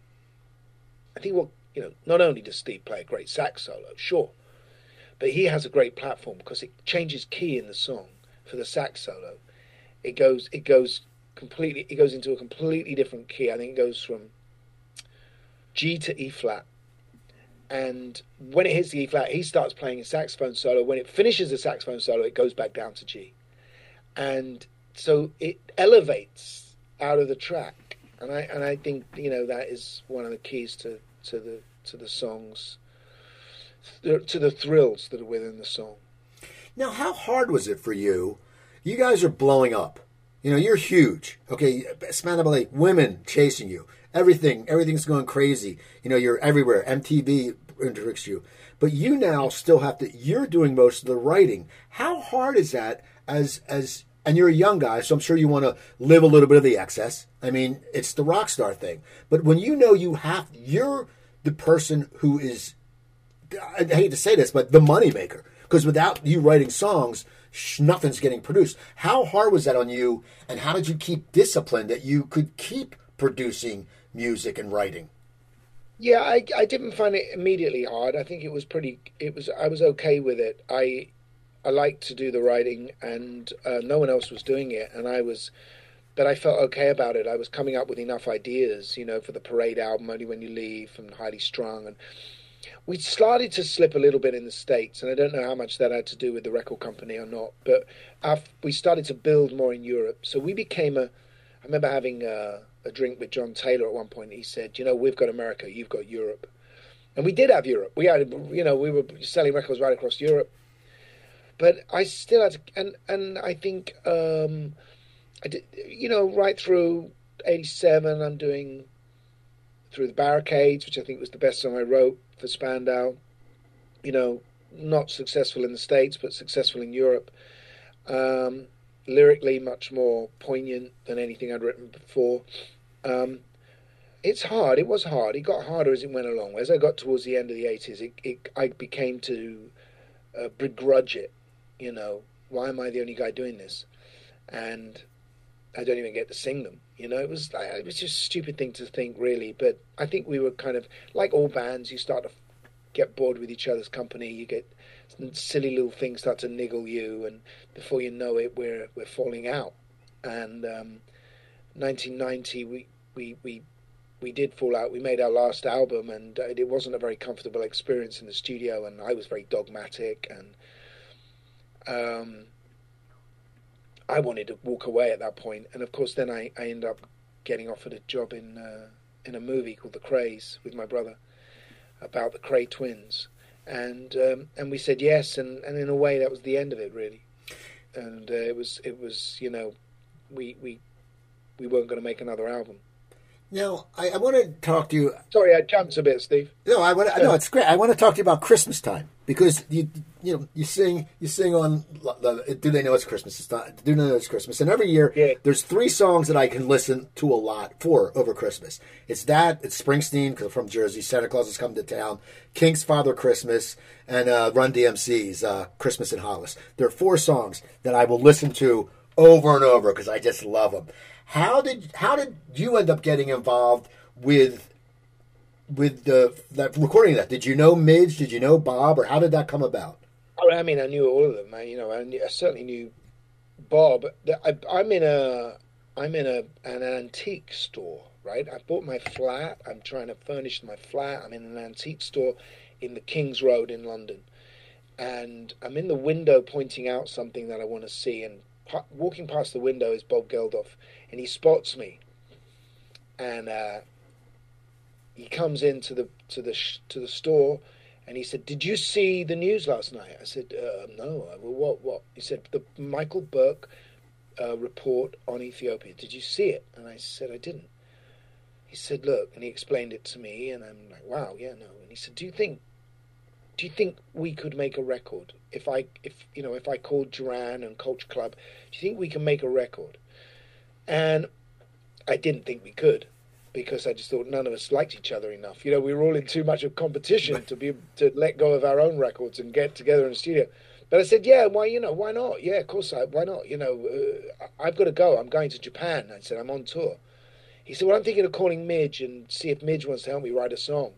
I think, well, you know, not only does Steve play a great sax solo, sure, but he has a great platform because it changes key in the song for the sax solo. It goes, it goes completely, it goes into a completely different key. I think it goes from G to E flat. And when it hits the E flat, he starts playing a saxophone solo. When it finishes the saxophone solo, it goes back down to G. And so it elevates out of the track. And I and I think, you know, that is one of the keys to, to the to the song's to the thrills that are within the song. Now, how hard was it for you? You guys are blowing up. You know, you're huge. Okay, Spandau women chasing you. Everything, everything's going crazy. You know, you're everywhere. M T V introduced you. But you now still have to, you're doing most of the writing. How hard is that as, as, and you're a young guy, so I'm sure you want to live a little bit of the excess. I mean, it's the rock star thing. But when you know you have, you're the person who is, I hate to say this, but the moneymaker. Because without you writing songs, sh- nothing's getting produced. How hard was that on you, and how did you keep discipline that you could keep producing music and writing? Yeah, I, I didn't find it immediately hard. I think it was pretty, it was, I was okay with it. I, I liked to do the writing, and uh, no one else was doing it. And I was, but I felt okay about it. I was coming up with enough ideas, you know, for the Parade album, Only When You Leave, and Highly Strung. And we started to slip a little bit in the States, and I don't know how much that had to do with the record company or not, but our, we started to build more in Europe. So we became a, I remember having a, a drink with John Taylor at one point, and he said, you know, we've got America, you've got Europe. And we did have Europe. We had, you know, we were selling records right across Europe. But I still had to, and, and I think, um, I did, you know, right through eighty-seven, I'm doing Through the Barricades, which I think was the best song I wrote for Spandau. You know, not successful in the States, but successful in Europe. Um, lyrically, much more poignant than anything I'd written before. Um, it's hard. It was hard. It got harder as it went along. As I got towards the end of the eighties, it, it, I became to uh, begrudge it. You know, why am I the only guy doing this? And I don't even get to sing them. You know, it was it was just a stupid thing to think, really. But I think we were kind of, like all bands, you start to get bored with each other's company. You get silly little things start to niggle you, and before you know it, we're we're falling out. And um, nineteen ninety, we, we we we did fall out. We made our last album, and uh, it wasn't a very comfortable experience in the studio. And I was very dogmatic, and um, I wanted to walk away at that point. And of course, then I, I ended up getting offered a job in uh, in a movie called The Krays with my brother, about the Kray twins, and um, and we said yes, and, and in a way that was the end of it, really. And uh, it was it was you know, we we we weren't going to make another album. Now, I, I want to talk to you. Sorry, I jumped a bit, Steve. No, I want. To, no, it's great. I want to talk to you about Christmas time, because you you know you sing you sing on. Do They Know It's Christmas? It's not. Do They Know It's Christmas? And every year, yeah. There's three songs that I can listen to a lot for over Christmas. It's that. It's Springsteen, because I'm from Jersey. Santa Claus Is Coming to Town. King's Father Christmas, and uh, Run D M C's uh, Christmas in Hollis. There are four songs that I will listen to over and over because I just love them. How did how did you end up getting involved with with the that recording of that? Did you know Midge? Did you know Bob? Or how did that come about? Oh, I mean, I knew all of them. I, you know, I, knew, I certainly knew Bob. I, I'm in a I'm in a an antique store, right? I bought my flat. I'm trying to furnish my flat. I'm in an antique store in the King's Road in London, and I'm in the window pointing out something that I want to see, and pa- walking past the window is Bob Geldof. And he spots me, and uh, he comes into the to the sh- to the store, and he said, "Did you see the news last night?" I said, uh, "No." I, well, what? What? He said, "The Michael Burke uh, report on Ethiopia. Did you see it?" And I said, "I didn't." He said, "Look," and he explained it to me, and I'm like, "Wow, yeah, no." And he said, "Do you think, do you think we could make a record if I, if you know, if I called Duran and Culture Club? Do you think we can make a record?" And I didn't think we could, because I just thought none of us liked each other enough. You know, we were all in too much of competition to be to let go of our own records and get together in a studio. But I said, yeah, why, you know, why not? Yeah, of course, I, why not? You know, uh, I've got to go. I'm going to Japan. I said, I'm on tour. He said, well, I'm thinking of calling Midge and see if Midge wants to help me write a song.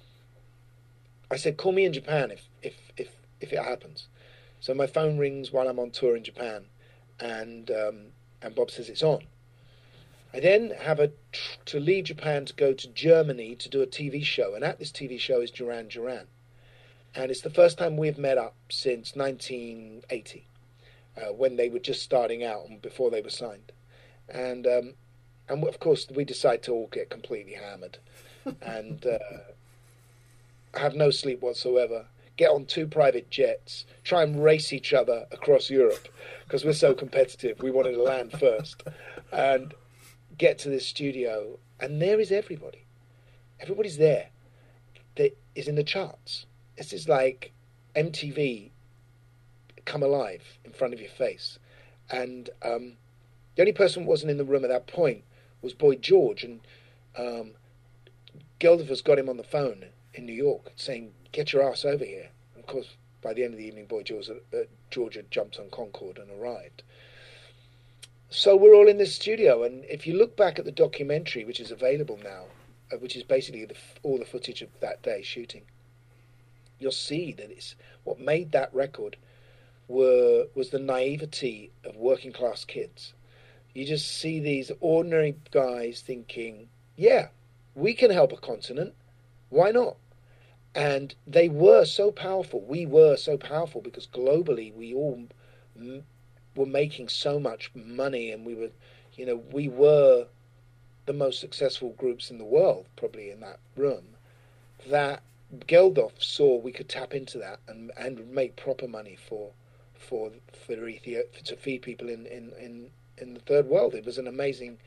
I said, call me in Japan if if if, if it happens. So my phone rings while I'm on tour in Japan, and um, and Bob says it's on. I then have a tr- to leave Japan to go to Germany to do a T V show, and at this T V show is Duran Duran, and it's the first time we've met up since nineteen eighty, uh, when they were just starting out and before they were signed, and um, and of course we decide to all get completely hammered, and uh, have no sleep whatsoever. get on two private jets, try and race each other across Europe because we're so competitive. We wanted to land first and get to this studio. And there is everybody. Everybody's there that is in the charts. This is like M T V come alive in front of your face. And um, the only person who wasn't in the room at that point was Boy George. And um, Gelder's got him on the phone in New York saying, get your ass over here. And of course, by the end of the evening, Boy George, uh, George had jumped on Concorde and arrived. So we're all in this studio. And if you look back at the documentary, which is available now, uh, which is basically the, all the footage of that day shooting, you'll see that it's what made that record were was the naivety of working class kids. You just see these ordinary guys thinking, yeah, we can help a continent. Why not? And they were so powerful. We were so powerful because globally we all m- were making so much money, and we were, you know, we were the most successful groups in the world, probably in that room, that Geldof saw we could tap into that and, and make proper money for for for Ethiopia, to feed people in, in, in, in the third world. It was an amazing.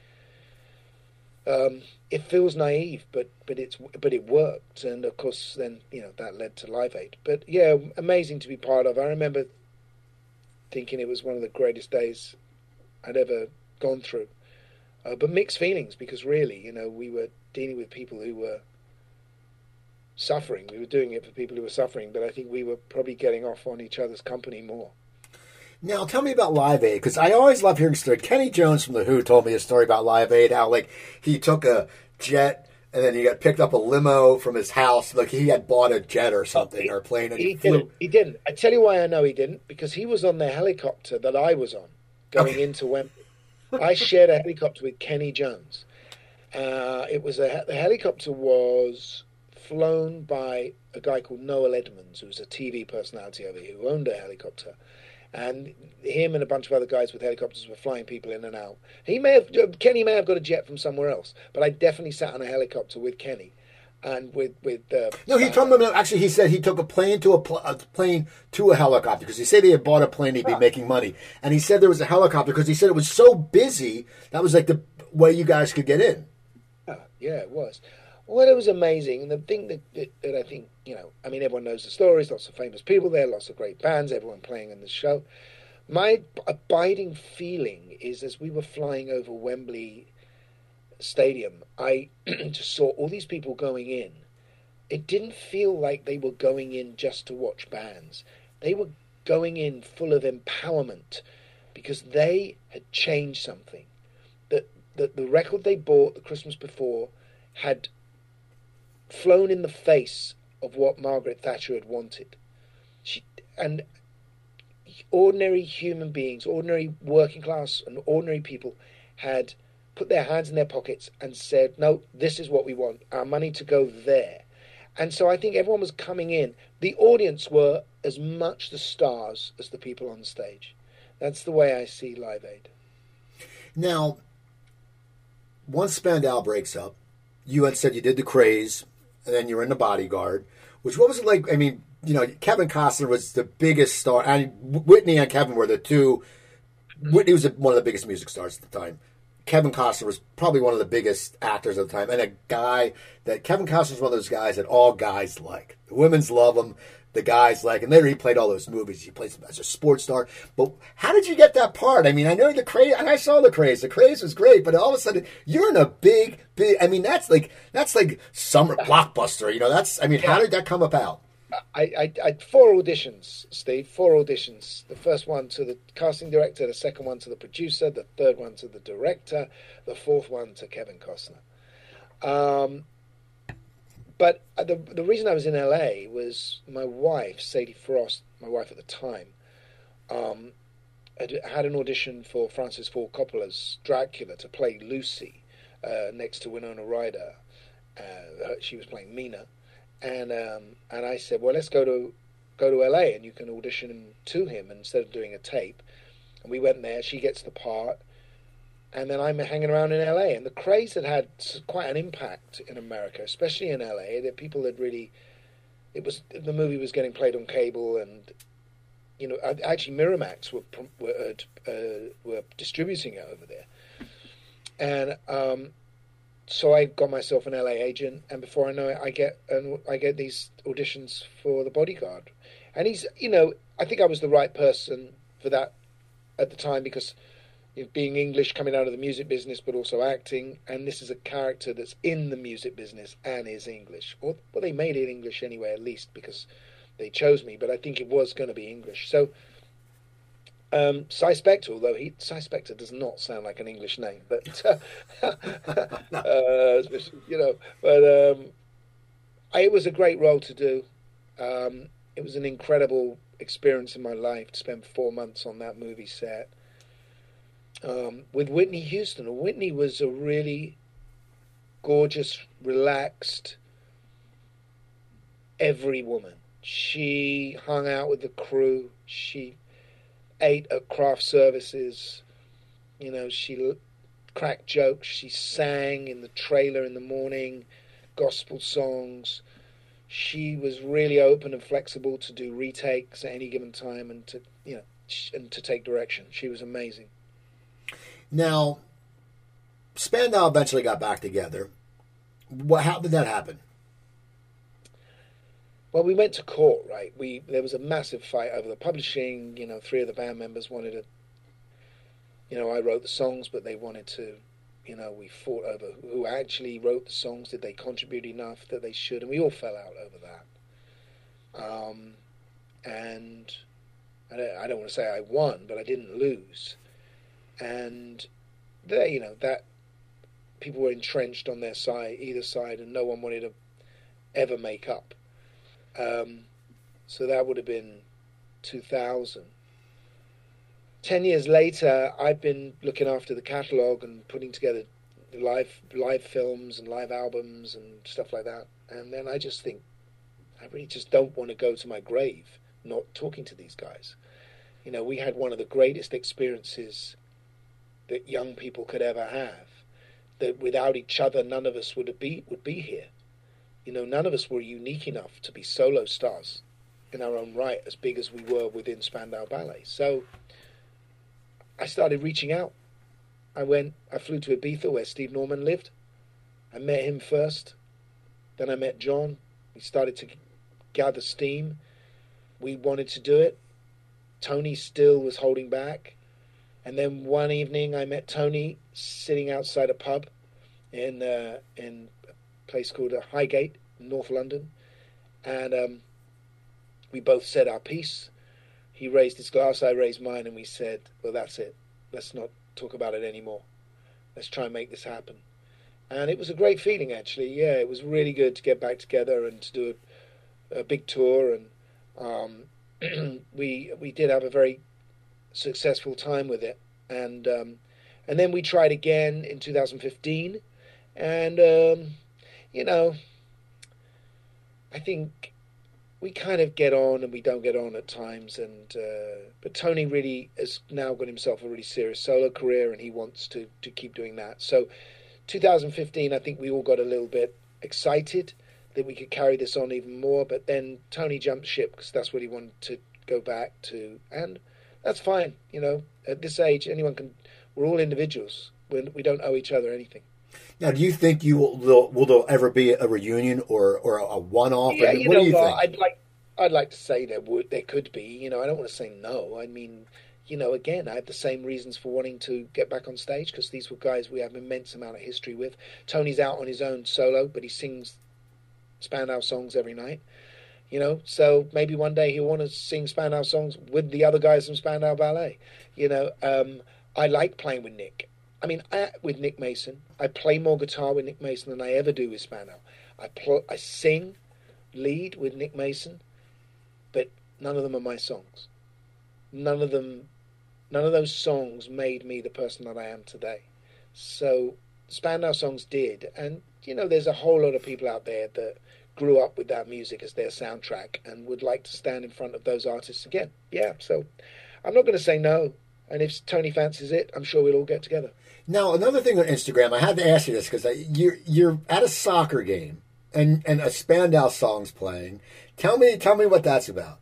Um, it feels naive, but but it's but it worked, and of course then you know that led to Live Aid. But yeah, amazing to be part of. I remember thinking it was one of the greatest days I'd ever gone through, uh, but mixed feelings because really, you know, we were dealing with people who were suffering. We were doing it for people who were suffering, but I think we were probably getting off on each other's company more. Now, tell me about Live Aid, because I always love hearing stories. Kenny Jones from The Who told me a story about Live Aid, how, like, he took a jet and then he got picked up a limo from his house. Like, he had bought a jet or something, he, or a plane, and he, he flew. Didn't. He didn't. I tell you why I know he didn't, because he was on the helicopter that I was on, going Okay. into Wembley. I shared a helicopter with Kenny Jones. Uh, it was a, the helicopter was flown by a guy called Noel Edmonds, who was a T V personality over here, who owned a helicopter. And him and a bunch of other guys with helicopters were flying people in and out. He may have, Kenny may have got a jet from somewhere else, but I definitely sat on a helicopter with Kenny, and with with. Uh, No, he told me actually. He said he took a plane to a, pl- a plane to a helicopter because he said he had bought a plane. He'd be Ah. making money, and he said there was a helicopter because he said it was so busy. That was like the way you guys could get in. Yeah, yeah, it was. Well, it was amazing. And the thing that, that, that I think, you know, I mean, everyone knows the stories, lots of famous people there, lots of great bands, everyone playing in the show. My abiding feeling is as we were flying over Wembley Stadium, I just saw all these people going in. It didn't feel like they were going in just to watch bands. They were going in full of empowerment because they had changed something. That the, the record they bought the Christmas before had flown in the face of what Margaret Thatcher had wanted. She and ordinary human beings, ordinary working class and ordinary people had put their hands in their pockets and said, no, this is what we want, our money to go there. And so I think everyone was coming in. The audience were as much the stars as the people on stage. That's the way I see Live Aid. Now, once Spandau breaks up, you had said you did The Craze, and then you were in The Bodyguard. Which, what was it like? I mean, you know, Kevin Costner was the biggest star, and Whitney and Kevin were the two. Whitney was one of the biggest music stars at the time. Kevin Costner was probably one of the biggest actors at the time, and a guy that Kevin Costner was one of those guys that all guys like. The women's love him, the guys like, and later he played all those movies. He played as a sports star. But how did you get that part? I mean, I know The Craze, and I saw The Craze. The Craze was great, but all of a sudden you're in a big, big. I mean, that's like that's like summer blockbuster. You know, that's. I mean, how did that come about? I, I, I had four auditions, Steve, four auditions. The first one to the casting director, the second one to the producer, the third one to the director, the fourth one to Kevin Costner. Um, but the the reason I was in L A was my wife, Sadie Frost, my wife at the time, um, had, had an audition for Francis Ford Coppola's Dracula to play Lucy uh, next to Winona Ryder. Uh, she was playing Mina. And um, and I said, well, let's go to go to L A and you can audition to him instead of doing a tape. And we went there. She gets the part, and then I'm hanging around in L A. And The Craze had had quite an impact in America, especially in L A. That people had really it was the movie was getting played on cable, and you know, actually Miramax were were uh, were distributing it over there, and um, so I got myself an L A agent, and before I know it, I get and I get these auditions for The Bodyguard, and he's, you know, I think I was the right person for that at the time, because you know, being English, coming out of the music business, but also acting, and this is a character that's in the music business and is English. Or, well, they made it English anyway, at least, because they chose me, but I think it was going to be English. So, um, Cy Spector, although he, Cy Spector does not sound like an English name, but, uh, uh, you know, but um, I, it was a great role to do. Um, it was an incredible experience in my life to spend four months on that movie set. Um, with Whitney Houston. Whitney was a really gorgeous, relaxed, every woman. She hung out with the crew. She ate at craft services. You know, she cracked jokes. She sang in the trailer in the morning, gospel songs. She was really open and flexible to do retakes at any given time, and to, you know, and to take direction. She was amazing. Now, Spandau eventually got back together. What? How did that happen? Well, we went to court, right? We there was a massive fight over the publishing. You know, three of the band members wanted to. You know, I wrote the songs, but they wanted to. You know, we fought over who actually wrote the songs. Did they contribute enough that they should? And we all fell out over that. Um, and I don't, I don't want to say I won, but I didn't lose. And there, you know, that people were entrenched on their side, either side, and no one wanted to ever make up. Um, so that would have been two thousand. Ten years later, I've been looking after the catalogue and putting together live live films and live albums and stuff like that. And then I just think, I really just don't want to go to my grave not talking to these guys. You know, we had one of the greatest experiences that young people could ever have. That without each other, none of us would be would be here. You know, none of us were unique enough to be solo stars in our own right, as big as we were within Spandau Ballet. So I started reaching out. I went, I flew to Ibiza, where Steve Norman lived. I met him first. Then I met John. We started to gather steam. We wanted to do it. Tony still was holding back. And then one evening I met Tony sitting outside a pub in uh, in a place called uh, Highgate, North London. And um, we both said our piece. He raised his glass, I raised mine, and we said, well, that's it. Let's not talk about it anymore. Let's try and make this happen. And it was a great feeling, actually. Yeah, it was really good to get back together and to do a, a big tour. And um, we we did have a very successful time with it, and um, and then we tried again in two thousand fifteen, and um, you know, I think we kind of get on and we don't get on at times, and uh, but Tony really has now got himself a really serious solo career, and he wants to to keep doing that. So two thousand fifteen, I think we all got a little bit excited that we could carry this on even more, but then Tony jumped ship because that's what he wanted to go back to, and that's fine. You know, at this age, anyone can. We're all individuals. We're, we don't owe each other anything. Now, do you think you will, will there ever be a reunion or, or a one-off? Yeah, you what know do you what? think? I'd like, I'd like to say there would, there could be. You know, I don't want to say no. I mean, you know, again, I have the same reasons for wanting to get back on stage, because these were guys we have an immense amount of history with. Tony's out on his own solo, but he sings Spandau songs every night. You know, so maybe one day he'll want to sing Spandau songs with the other guys from Spandau Ballet. You know, um, I like playing with Nick. I mean, I, with Nick Mason, I play more guitar with Nick Mason than I ever do with Spandau. I pl- I sing lead with Nick Mason, but none of them are my songs. None of them, none of those songs made me the person that I am today. So Spandau songs did, and you know, there's a whole lot of people out there that grew up with that music as their soundtrack and would like to stand in front of those artists again. Yeah, so I'm not going to say no. And if Tony fancies it, I'm sure we'll all get together. Now, another thing on Instagram, I had to ask you this because you're, you're at a soccer game and and a Spandau song's playing. Tell me, tell me what that's about.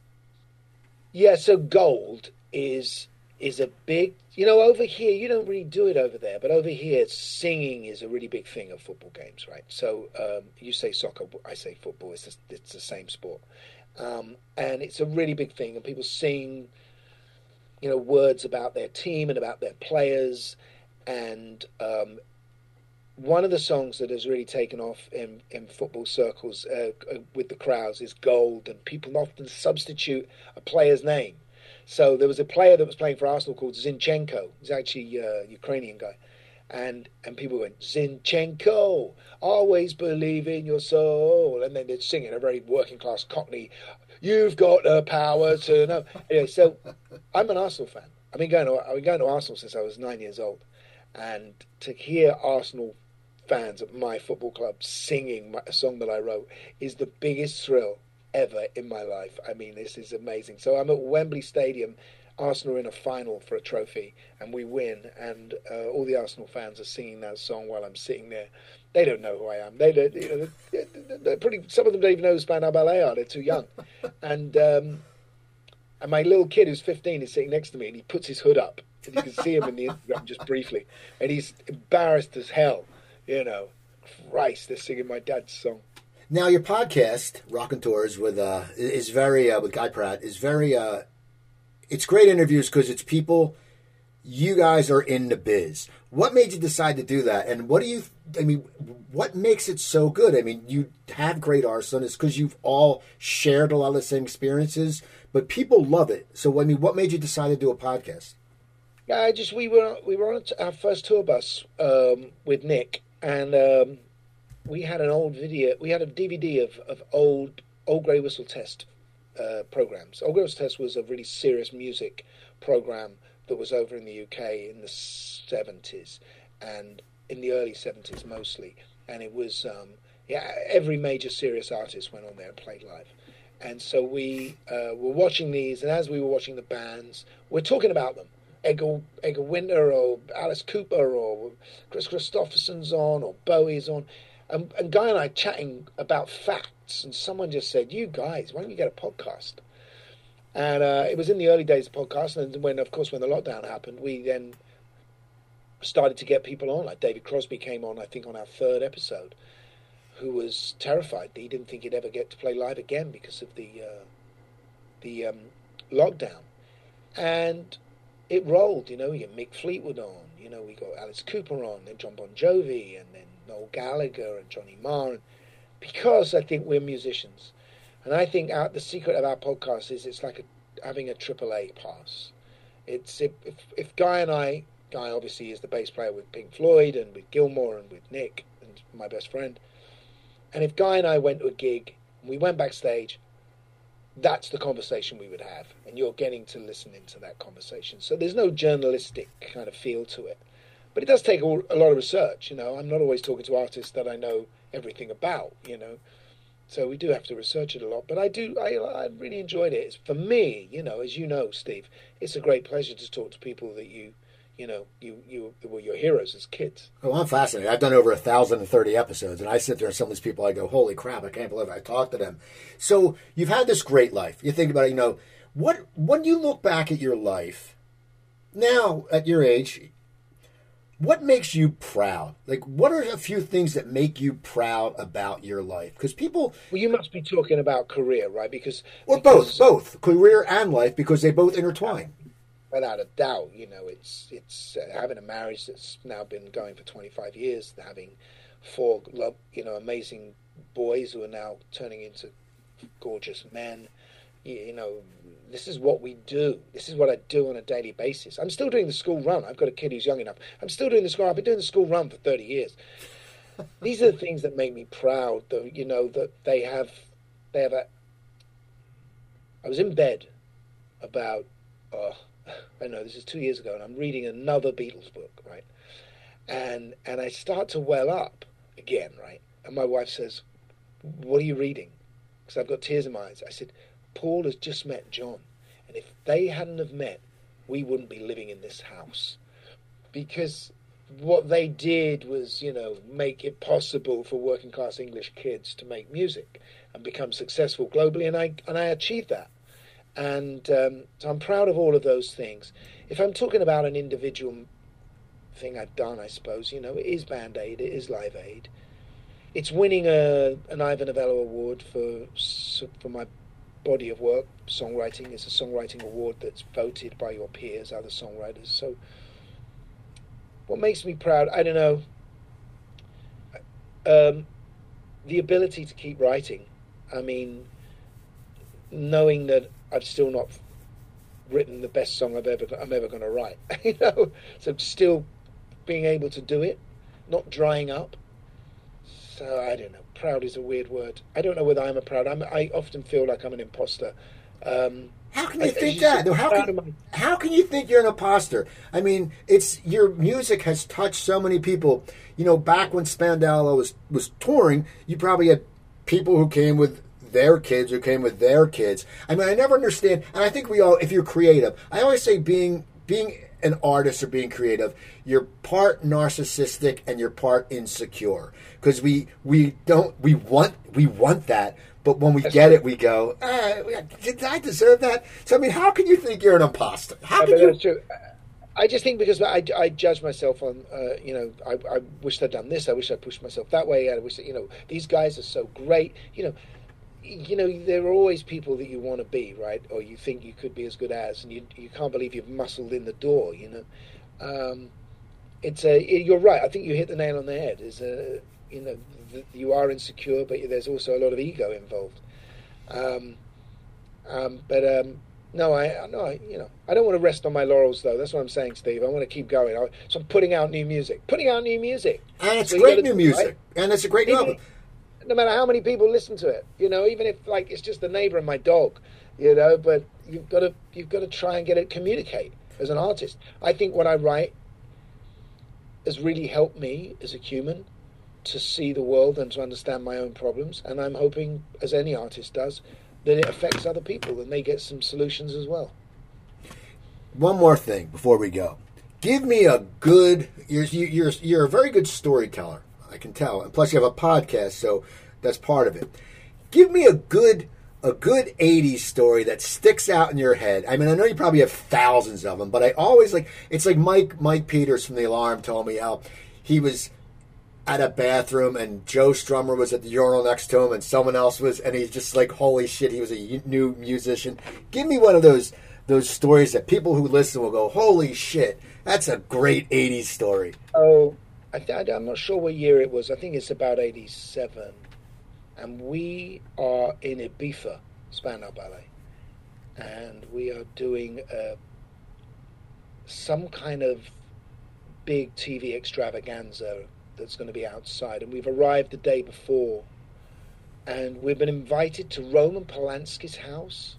Yeah, so Gold is is a big, you know, over here, you don't really do it over there, but over here, singing is a really big thing at football games, right? So um, you say soccer, I say football, it's, just, it's the same sport. Um, and it's a really big thing, and people sing, you know, words about their team and about their players. And um, one of the songs that has really taken off in, in football circles uh, with the crowds is Gold, and people often substitute a player's name. So there was a player that was playing for Arsenal called Zinchenko. He's actually a Ukrainian guy. And and people went, Zinchenko, always believe in your soul. And then they'd sing in a very working class Cockney, you've got the power to know. Anyway, so I'm an Arsenal fan. I've been going to, I've been going to Arsenal since I was nine years old. And to hear Arsenal fans at my football club singing a song that I wrote is the biggest thrill ever in my life. I mean, this is amazing. So I'm at Wembley Stadium. Arsenal are in a final for a trophy, and we win. And uh, all the Arsenal fans are singing that song while I'm sitting there. They don't know who I am. They don't. You know, they're, they're pretty. Some of them don't even know who Spandau Ballet are. They're too young. And um, and my little kid who's fifteen is sitting next to me, and he puts his hood up, and you can see him in the Instagram just briefly, and he's embarrassed as hell. You know, Christ, they're singing my dad's song. Now, your podcast, Rockin' Tours, with uh, is very uh, with Guy Pratt, is very. Uh, it's great interviews because it's people. You guys are in the biz. What made you decide to do that? And what do you? I mean, what makes it so good? I mean, you have great arson. It's because you've all shared a lot of the same experiences, but people love it. So, I mean, what made you decide to do a podcast? Yeah, I just we were we were on our first tour bus um, with Nick, and. Um, We had an old video. We had a D V D of, of old old Grey Whistle Test uh, programs. Old Grey Whistle Test was a really serious music program that was over in the U K in the seventies and in the early seventies mostly. And it was um, yeah, every major serious artist went on there and played live. And so we uh, were watching these, and as we were watching the bands, we're talking about them. Edgar, Edgar Winter or Alice Cooper or Chris Christopherson's on or Bowie's on. And, and Guy and I chatting about facts, and someone just said, you guys, why don't you get a podcast? And uh, it was in the early days of podcasts, and when, of course, when the lockdown happened, we then started to get people on. Like David Crosby came on, I think, on our third episode, who was terrified that he didn't think he'd ever get to play live again because of the uh, the um, lockdown. And it rolled, you know. We got Mick Fleetwood on, you know, we got Alice Cooper on, then John Bon Jovi, and then Noel Gallagher and Johnny Marr, and because I think we're musicians, and I think our, the secret of our podcast is it's like a, having a triple A pass. It's if, if if Guy and I, Guy obviously is the bass player with Pink Floyd and with Gilmour and with Nick and my best friend, and if Guy and I went to a gig and we went backstage, that's the conversation we would have, and you're getting to listen into that conversation. So there's no journalistic kind of feel to it. But it does take a lot of research, you know. I'm not always talking to artists that I know everything about, you know. So we do have to research it a lot. But I do, I, I really enjoyed it. It's, for me, you know, as you know, Steve, it's a great pleasure to talk to people that you, you know, you, you were your heroes as kids. Oh, I'm fascinated. I've done over a thousand and thirty episodes, and I sit there and some of these people, I go, holy crap, I can't believe I talked to them. So you've had this great life. You think about it, you know, what when you look back at your life, now at your age, what makes you proud? Like, what are a few things that make you proud about your life? Because people... Well, you must be talking about career, right? Because... Or because, both, both. Career and life, because they both intertwine. Without a doubt, you know, it's it's uh, having a marriage that's now been going for twenty-five years, having four, love, you know, amazing boys who are now turning into gorgeous men. You, you know, this is what we do. This is what I do on a daily basis. I'm still doing the school run. I've got a kid who's young enough. I'm still doing the school run. I've been doing the school run for thirty years. These are the things that make me proud, though, you know, that they have, they have a, I was in bed about, oh, I know this is two years ago, and I'm reading another Beatles book, right? And and I start to well up again, right? And my wife says, what are you reading? Because I've got tears in my eyes. I said, Paul has just met John, and if they hadn't have met, we wouldn't be living in this house. Because what they did was, you know, make it possible for working class English kids to make music and become successful globally, and I and I achieved that. And um, so I'm proud of all of those things. If I'm talking about an individual thing I've done, I suppose, you know, it is Band Aid, it is Live Aid. It's winning a, an Ivor Novello Award for for my body of work, songwriting. It's a songwriting award that's voted by your peers, other songwriters. So what makes me proud, I don't know, um, the ability to keep writing. I mean, knowing that I've still not written the best song I've ever I'm ever going to write, you know. So still being able to do it, not drying up. So I don't know. Proud is a weird word. I don't know whether I'm a proud. I'm, I often feel like I'm an imposter. Um, how can you I, think that? No, how can my... how can you think you're an imposter? I mean, it's your music has touched so many people. You know, back when Spandau was was touring, you probably had people who came with their kids, who came with their kids. I mean, I never understand, and I think we all, if you're creative, I always say being being an artist or being creative, you're part narcissistic and you're part insecure, because we we don't we want we want that, but when we That's get true. it, we go, ah, did I deserve that? So I mean, how can you think you're an imposter? How can but you? That's true. I just think because I, I judge myself on, uh, you know, I, I wish I'd done this. I wish I pushed myself that way. I wish that, you know, these guys are so great. You know, you know, there are always people that you want to be, right? Or you think you could be as good as, and you you can't believe you've muscled in the door, you know. Um, it's a, you're right. I think you hit the nail on the head. Is a, you know, th- you are insecure, but there's also a lot of ego involved. Um, um, but um, no, I no, I, you know, I don't want to rest on my laurels, though. That's what I'm saying, Steve. I want to keep going. I, so I'm putting out new music, putting out new music, and it's so great new do, music, right? and it's a great new album. No matter how many people listen to it, you know, even if like it's just the neighbor and my dog, you know, but you've got to you've got to try and get it communicate as an artist. I think what I write has really helped me as a human to see the world and to understand my own problems, and I'm hoping, as any artist does, that it affects other people and they get some solutions as well. One more thing before we go. Give me a good. You're you're you're a very good storyteller. I can tell, and plus you have a podcast, so that's part of it. Give me a good a good eighties story that sticks out in your head. I mean, I know you probably have thousands of them, but I always like. It's like Mike Mike Peters from The Alarm told me how he was at a bathroom and Joe Strummer was at the urinal next to him, and someone else was, and he's just like, holy shit, he was a new musician. Give me one of those those stories that people who listen will go, holy shit, that's a great eighties story. Oh. I th- I'm not sure what year it was. I think it's about eighty-seven. And we are in Ibiza, Spandau Ballet. And we are doing uh, some kind of big T V extravaganza that's going to be outside. And we've arrived the day before. And we've been invited to Roman Polanski's house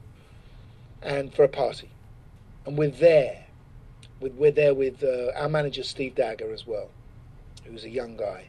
and for a party. And we're there. We're there with uh, our manager, Steve Dagger, as well, who's a young guy.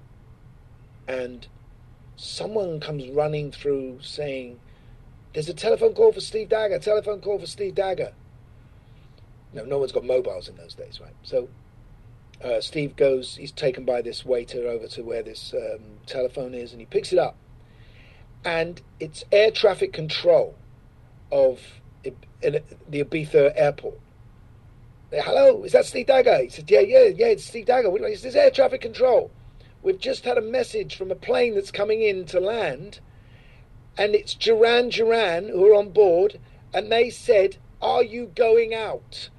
And someone comes running through saying, there's a telephone call for Steve Dagger, telephone call for Steve Dagger. No, no one's got mobiles in those days, right? So uh, Steve goes, he's taken by this waiter over to where this um, telephone is, and he picks it up. And it's air traffic control of the Ibiza airport. Hello, is that Steve Dagger? He said, yeah, yeah, yeah, it's Steve Dagger. It's this air traffic control. We've just had a message from a plane that's coming in to land, and it's Duran Duran who are on board, and they said, are you going out?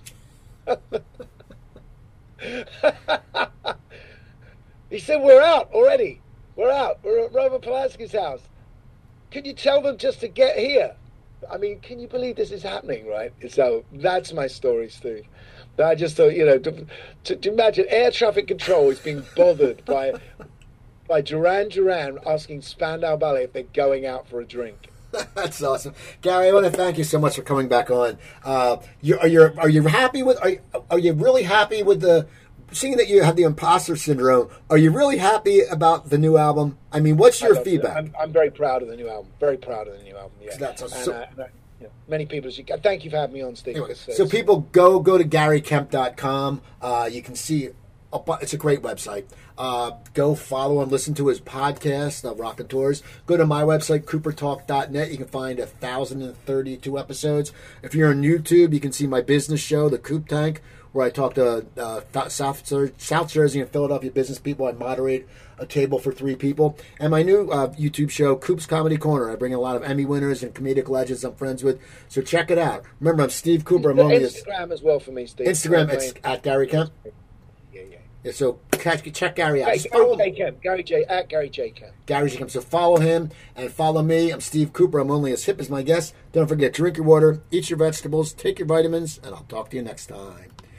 He said, we're out already. We're out. We're at Roman Polanski's house. Could you tell them just to get here? I mean, can you believe this is happening, right? So that's my story, Steve. I just thought, you know, to, to, to imagine air traffic control is being bothered by by Duran Duran asking Spandau Ballet if they're going out for a drink. That's awesome, Gary. I want to thank you so much for coming back on. Uh, you, are you are you happy with? Are you, are you really happy with the? Seeing that you have the imposter syndrome, are you really happy about the new album? I mean, what's your feedback? I'm, I'm very proud of the new album. Very proud of the new album. Yeah, That's a, and, so, uh, and, I, Yeah. Many people. Should, thank you for having me on, Steve. Anyway, It's, uh, so people go go to Gary Kemp dot com. Uh, you can see a, bu- it's a great website. Uh, go follow and listen to his podcast, uh, Rockin' Tours. Go to my website, cooper talk dot net. You can find one thousand thirty-two episodes. If you're on YouTube, you can see my business show, The Coop Tank, where I talk to uh, South, South Jersey and Philadelphia business people. I moderate a table for three people. And my new uh, YouTube show, Coop's Comedy Corner. I bring in a lot of Emmy winners and comedic legends I'm friends with. So check it out. Remember, I'm Steve Cooper. I'm only Instagram as well for me, Steve. Instagram it's at Gary Kemp. Yeah, yeah. Yeah, so check, check Gary out. Hey, Just Gary follow J. Kemp. Gary J. At Gary J. Kemp. Gary J. Kemp. So follow him and follow me. I'm Steve Cooper. I'm only as hip as my guest. Don't forget, drink your water, eat your vegetables, take your vitamins, and I'll talk to you next time.